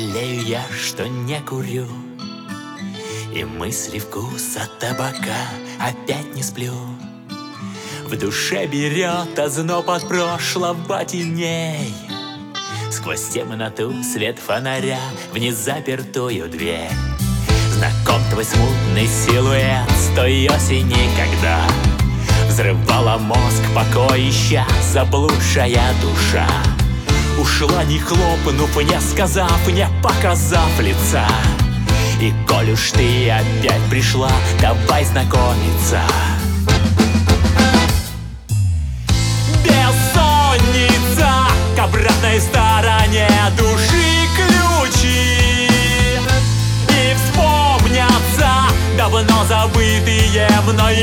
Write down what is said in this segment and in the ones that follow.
Жалею я, что не курю, и мысли вкуса табака опять не сплю. В душе берет озноб от прошлого теней. Сквозь темноту свет фонаря в незапертую дверь. Знаком твой смутный силуэт с той осени, когда взрывала мозг, покой ища заблудшая душа. Ушла, не хлопнув, не сказав, не показав лица. И коль уж ты опять пришла, давай знакомиться. Бессонница, к обратной стороне души ключи. И вспомнятся давно забытые мной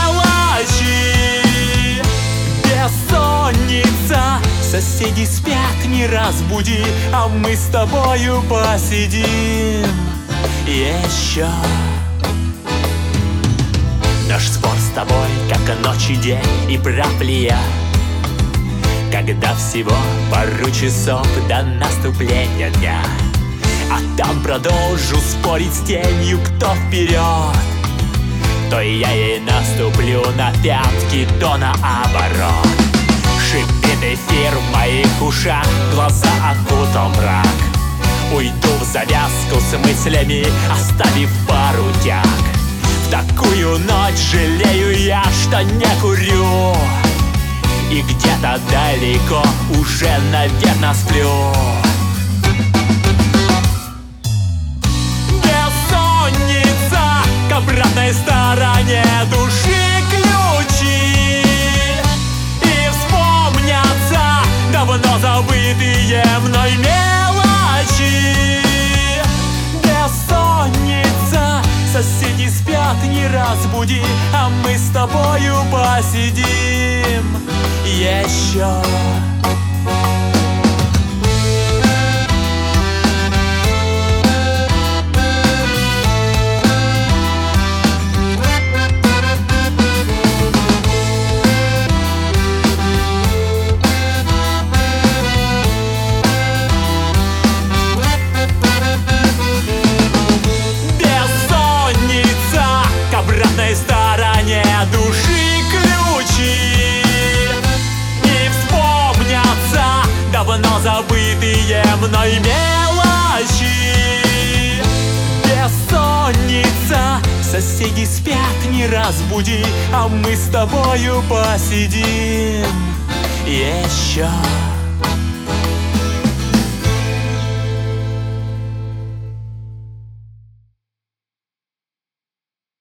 мелочи. Бессонница, соседи спят, не разбуди, а мы с тобою посидим еще. Наш спор с тобой, как ночь и день, и прав ли я, когда всего пару часов до наступления дня. А там продолжу спорить с тенью, кто вперед, то я ей наступлю на пятки, то наоборот. Шипит эфир в моих ушах, глаза окутал мрак. Уйду в завязку с мыслями, оставив пару тяг. В такую ночь жалею я, что не курю, и где-то далеко уже, наверное, сплю. Бессонница, к обратной стороне души ключи. И вспомнятся давно забытые мной мелочи. Бессонница, соседи спят, не разбуди, а мы с тобою посидим еще. Стороне души ключи. И вспомнятся давно забытые мной мелочи. Бессонница, соседи спят, не разбуди, а мы с тобою посидим еще.